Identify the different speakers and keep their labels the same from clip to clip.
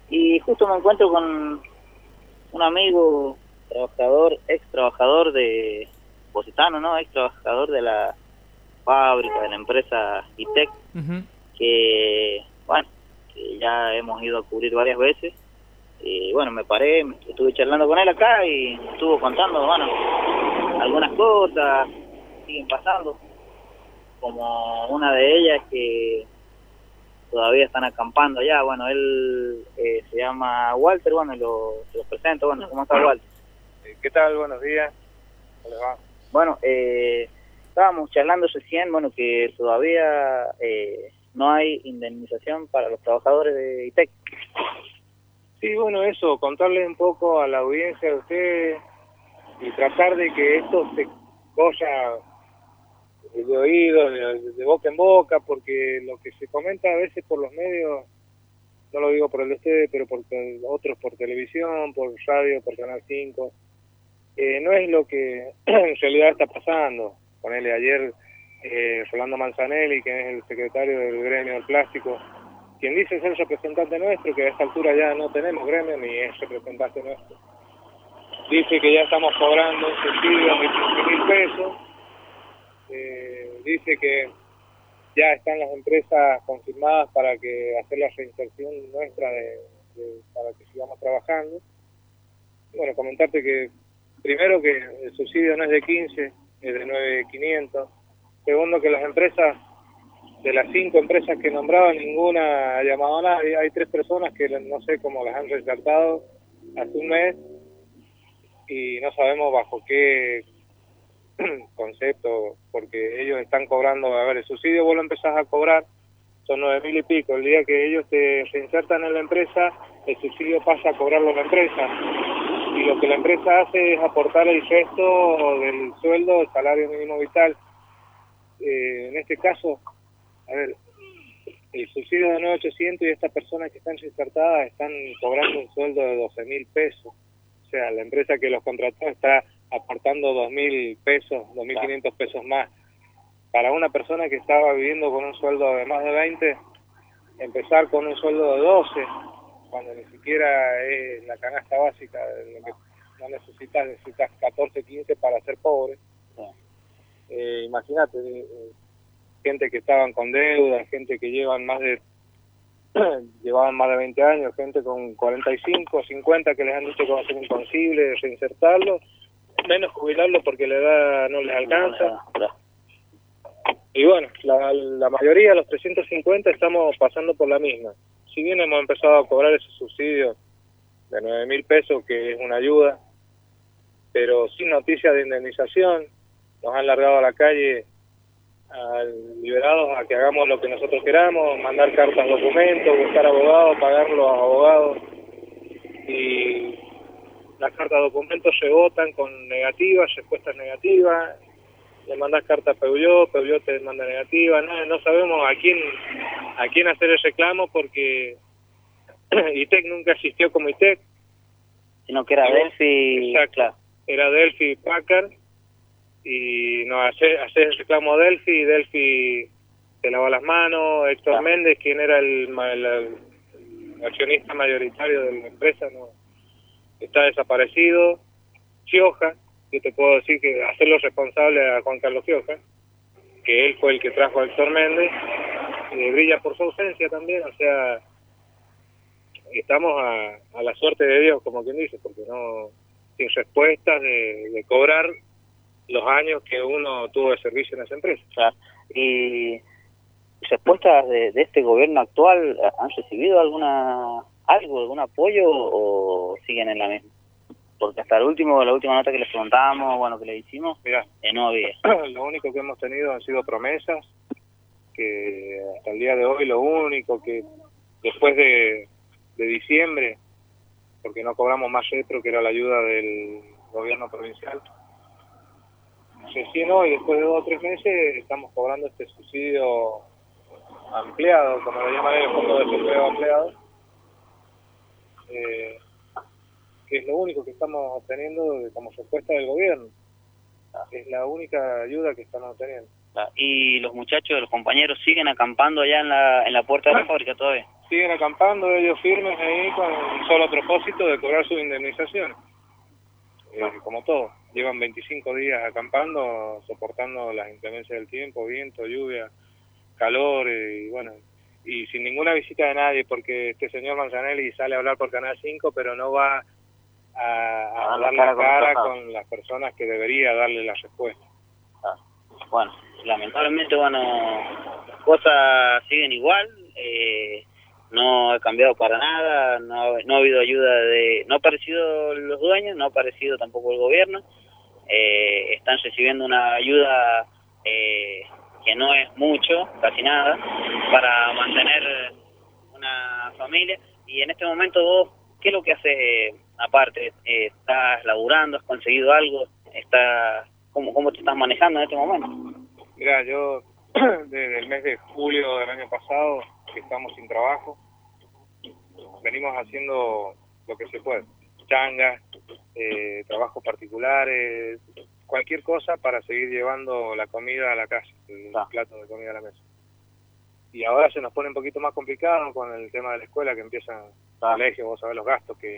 Speaker 1: y justo me encuentro con un amigo, ex trabajador de Positano, ¿no? Ex trabajador de la fábrica, de la empresa ITEC, que, bueno, que ya hemos ido a cubrir varias veces. Y bueno, me paré, estuve charlando con él acá y estuvo contando, bueno, algunas cosas siguen pasando, como una de ellas que todavía están acampando allá. Bueno, él se llama Walter, bueno, se lo presento. Bueno, ¿cómo está Walter?
Speaker 2: ¿Qué tal? Buenos días. ¿Cómo les va?
Speaker 1: Bueno, estábamos charlando recién, bueno, que todavía no hay indemnización para los trabajadores de ITEC.
Speaker 2: Sí, bueno, eso, contarle un poco a la audiencia de ustedes y tratar de que esto se corra de oído, de boca en boca, porque lo que se comenta a veces por los medios, no lo digo por el de ustedes, pero por otros por televisión, por radio, por Canal 5, no es lo que en realidad está pasando. Ponele ayer Rolando Manzanelli, que es el secretario del gremio del plástico, quien dice ser representante nuestro, que a esta altura ya no tenemos gremio ni es representante nuestro, dice que ya estamos cobrando un subsidio de 15.000 pesos, dice que ya están las empresas confirmadas para que hacer la reinserción nuestra para que sigamos trabajando. Bueno, comentarte que primero que el subsidio no es de 15, es de 9.500. Segundo, que las empresas, de las 5 empresas que nombraba, ninguna ha llamado a nadie. Hay 3 personas que no sé cómo las han reinsertado hace un mes y no sabemos bajo qué concepto, porque ellos están cobrando. A ver, el subsidio vos lo empezás a cobrar, son 9.000 y pico. El día que ellos te reinsertan en la empresa, el subsidio pasa a cobrarlo la empresa. Y lo que la empresa hace es aportar el resto del sueldo, el salario mínimo vital. En este caso, a ver, el subsidio de 9.800 y estas personas que están reinsertadas están cobrando un sueldo de 12.000 pesos. O sea, la empresa que los contrató está aportando 2.000 pesos, 2.500 pesos más. Para una persona que estaba viviendo con un sueldo de más de 20, empezar con un sueldo de 12, cuando ni siquiera es la canasta básica, lo que no necesitas 14, 15 para ser pobre. Imagínate, gente que estaban con deudas, gente que llevaban más de 20 años, gente con 45, 50 que les han dicho que va a ser imposible reinsertarlo, menos jubilarlo porque la edad no les alcanza. Y bueno, la mayoría, los 350, estamos pasando por la misma. Si bien hemos empezado a cobrar ese subsidio de 9.000 pesos, que es una ayuda, pero sin noticias de indemnización, nos han largado a la calle liberados a que hagamos lo que nosotros queramos, mandar cartas, documentos, buscar abogados, pagar los abogados, y las cartas, documentos se votan con negativas, respuestas negativas. Le mandas carta a Peugeot te manda negativa. No sabemos a quién hacer el reclamo, porque ITEC nunca existió como ITEC,
Speaker 1: Sino que era Delphi.
Speaker 2: Exacto, claro. Era Delphi y Packard, y no hacer el reclamo a Delphi, y Delphi te lava las manos. Héctor Méndez, quien era el accionista mayoritario de la empresa, no está desaparecido. Gioja, yo te puedo decir que hacerlo responsable a Juan Carlos Gioja, que él fue el que trajo a Héctor Méndez, brilla por su ausencia también. O sea, estamos a la suerte de Dios, como quien dice, porque no, sin respuestas de cobrar los años que uno tuvo de servicio en esa empresa.
Speaker 1: Claro. ¿Y respuestas de este gobierno actual han recibido algún apoyo o siguen en la misma? Porque hasta la última nota que les preguntábamos, bueno, que le hicimos,
Speaker 2: mirá,
Speaker 1: no había.
Speaker 2: Lo único que hemos tenido han sido promesas, que hasta el día de hoy lo único que después de diciembre, porque no cobramos más retro, que era la ayuda del gobierno provincial, recién hoy, después de 2 o 3 meses, estamos cobrando este subsidio ampliado, como lo llaman el Fondo de Desempleo Ampliado, que es lo único que estamos obteniendo como respuesta del gobierno. Es la única ayuda que estamos obteniendo.
Speaker 1: ¿Y los muchachos, los compañeros, siguen acampando allá en la puerta de la fábrica todavía?
Speaker 2: siguen acampando ellos firmes ahí con un solo propósito de cobrar sus indemnizaciones. Como todo, llevan 25 días acampando, soportando las inclemencias del tiempo, viento, lluvia, calor, y bueno, y sin ninguna visita de nadie, porque este señor Manzanelli sale a hablar por Canal 5, pero no va a dar la cara con las personas que debería darle la respuesta.
Speaker 1: Bueno, lamentablemente, bueno, las cosas siguen igual, no ha cambiado para nada, no ha habido ayuda no ha aparecido los dueños, no ha aparecido tampoco el gobierno, están recibiendo una ayuda que no es mucho, casi nada, para mantener una familia. Y en este momento vos, ¿qué es lo que haces aparte? ¿Estás laburando? ¿Has conseguido algo? ¿Cómo te estás manejando en este momento?
Speaker 2: Mira, yo desde el mes de julio del año pasado que estamos sin trabajo, venimos haciendo lo que se puede, changas, trabajos particulares, cualquier cosa para seguir llevando la comida a la casa, el plato de comida a la mesa. Y ahora se nos pone un poquito más complicado con el tema de la escuela, que empiezan el colegio, vos sabés los gastos que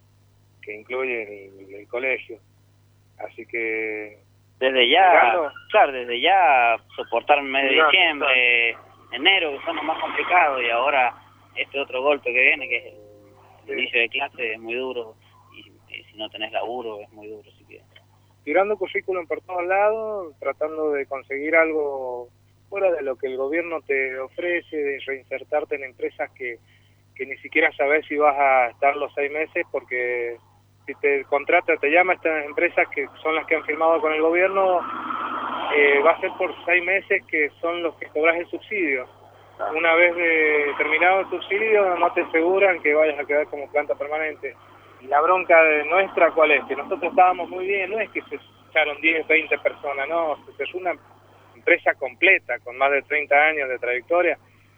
Speaker 2: incluye el colegio. Así que
Speaker 1: desde ya, desde ya soportar el mes de diciembre, enero, que son los más complicados, y ahora este otro golpe que viene, que es el inicio de clase, es muy duro, y si no tenés laburo es muy duro. Así que
Speaker 2: tirando currículum por todos lados, tratando de conseguir algo fuera de lo que el gobierno te ofrece, de reinsertarte en empresas que ni siquiera sabes si vas a estar los 6 meses, porque si te contrata, te llama estas empresas que son las que han firmado con el gobierno, va a ser por 6 meses que son los que cobras el subsidio. Una vez terminado el subsidio, no te aseguran que vayas a quedar como planta permanente. Y la bronca nuestra, ¿cuál es? Que nosotros estábamos muy bien, no es que se echaron 10, 20 personas, no, es una empresa completa, con más de 30 años de trayectoria,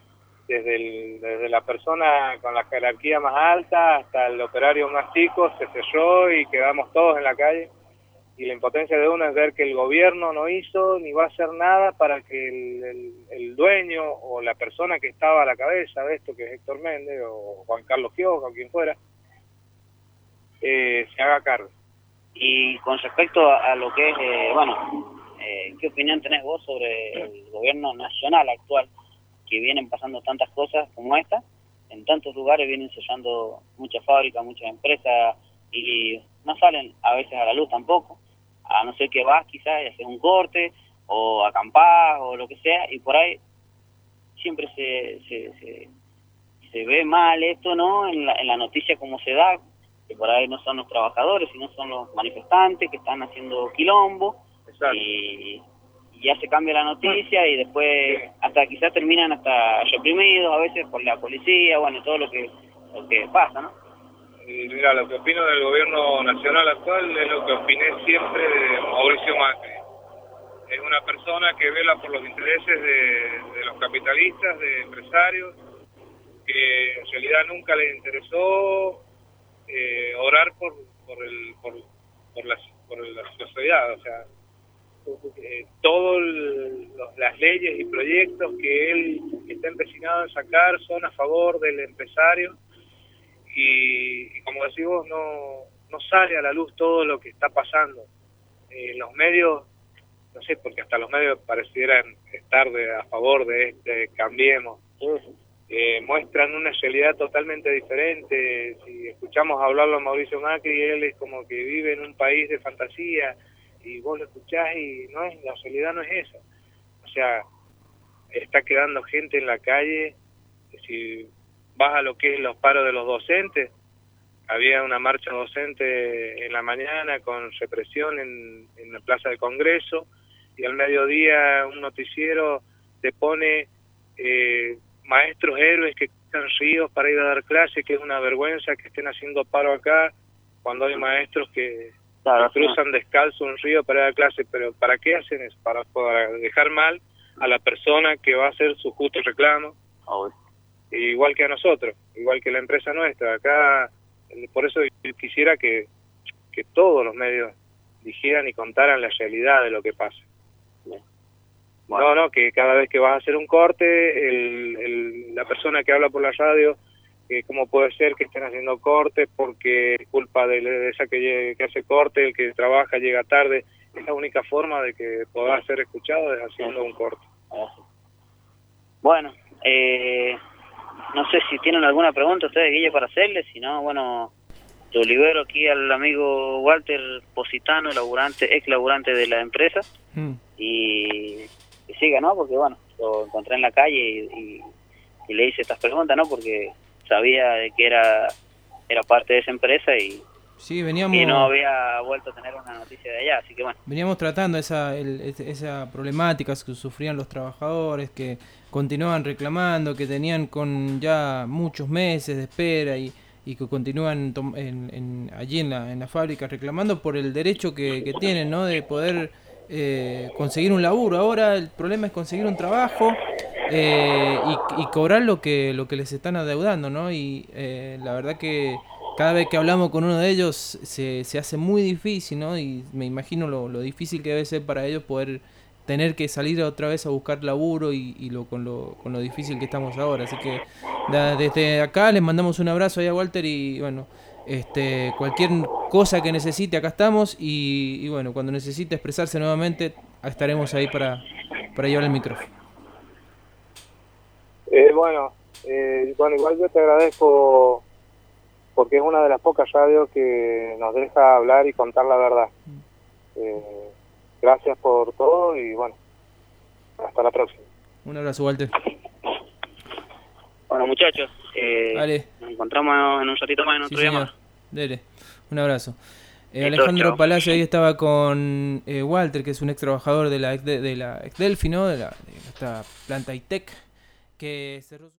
Speaker 2: desde la persona con la jerarquía más alta hasta el operario más chico, se cerró y quedamos todos en la calle. Y la impotencia de uno es ver que el gobierno no hizo ni va a hacer nada para que el dueño o la persona que estaba a la cabeza de esto, que es Héctor Méndez o Juan Carlos Quiroga o quien fuera, se haga cargo.
Speaker 1: Y con respecto a lo que es, ¿qué opinión tenés vos sobre el gobierno nacional actual? Que vienen pasando tantas cosas como esta, en tantos lugares vienen cerrando muchas fábricas, muchas empresas, y no salen a veces a la luz tampoco, a no ser que vas quizás y haces un corte, o acampás, o lo que sea, y por ahí siempre se ve mal esto, ¿no? En la noticia como se da, que por ahí no son los trabajadores, sino son los manifestantes que están haciendo quilombo. Exacto. Y ya se cambia la noticia y después hasta quizás terminan hasta reprimidos a veces por la policía, bueno, todo lo que pasa, ¿no?
Speaker 2: Mira, lo que opino del gobierno nacional actual es lo que opiné siempre de Mauricio Macri. Es una persona que vela por los intereses de los capitalistas, de empresarios, que en realidad nunca les interesó orar por la sociedad, o sea, todas las leyes y proyectos que él está empecinado en sacar son a favor del empresario, y como decimos, no sale a la luz todo lo que está pasando. Los medios, no sé, porque hasta los medios parecieran estar a favor de este Cambiemos, muestran una realidad totalmente diferente. Si escuchamos hablarlo a Mauricio Macri, él es como que vive en un país de fantasía, y vos lo escuchás y la realidad no es esa. O sea, está quedando gente en la calle. Si vas a lo que es los paros de los docentes, había una marcha docente en la mañana con represión en la Plaza del Congreso, y al mediodía un noticiero te pone maestros héroes que cruzan ríos para ir a dar clases, que es una vergüenza que estén haciendo paro acá, cuando hay maestros que cruzan descalzo un río para dar clases. Pero ¿para qué hacen eso? Para dejar mal a la persona que va a hacer su justo reclamo, igual que a nosotros, igual que la empresa nuestra. Acá, por eso quisiera que todos los medios dijeran y contaran la realidad de lo que pasa. Bueno. No, que cada vez que vas a hacer un corte, la persona que habla por la radio que cómo puede ser que estén haciendo cortes porque es culpa de esa que hace corte, el que trabaja llega tarde. Es la única forma de que pueda ser escuchado es haciendo un corte.
Speaker 1: Bueno, no sé si tienen alguna pregunta ustedes, Guille, para hacerle. Si no, bueno, lo libero aquí al amigo Walter Positano, ex laburante de la empresa, y siga, ¿no? Porque bueno, lo encontré en la calle y le hice estas preguntas, ¿no? Porque sabía de que era parte de esa empresa y
Speaker 3: sí, veníamos,
Speaker 1: y no había vuelto a tener una noticia de allá, así que bueno.
Speaker 3: Veníamos tratando esa problemática que sufrían los trabajadores, que continuaban reclamando, que tenían con ya muchos meses de espera y que continúan allí en la fábrica reclamando por el derecho que tienen, ¿no? De poder conseguir un laburo. Ahora el problema es conseguir un trabajo y cobrar lo que les están adeudando, ¿no? Y la verdad que cada vez que hablamos con uno de ellos se hace muy difícil, ¿no? Y me imagino lo difícil que debe ser para ellos poder tener que salir otra vez a buscar laburo con lo difícil que estamos ahora. Así que desde acá les mandamos un abrazo ahí a Walter y bueno, cualquier cosa que necesite, acá estamos y bueno, cuando necesite expresarse nuevamente, estaremos ahí para llevar el micrófono.
Speaker 2: Bueno, igual yo te agradezco porque es una de las pocas radios que nos deja hablar y contar la verdad. Gracias por todo y bueno, hasta la próxima.
Speaker 3: Un abrazo, Walter.
Speaker 1: Bueno, muchachos,
Speaker 3: vale.
Speaker 1: Nos encontramos en un ratito más en otro llamado.
Speaker 3: Dele, un abrazo.
Speaker 1: Listo,
Speaker 3: Alejandro
Speaker 1: chao.
Speaker 3: Palacio ahí estaba con Walter, que es un ex trabajador de la ex Delphi, ¿no? De esta planta ITEC, que cerró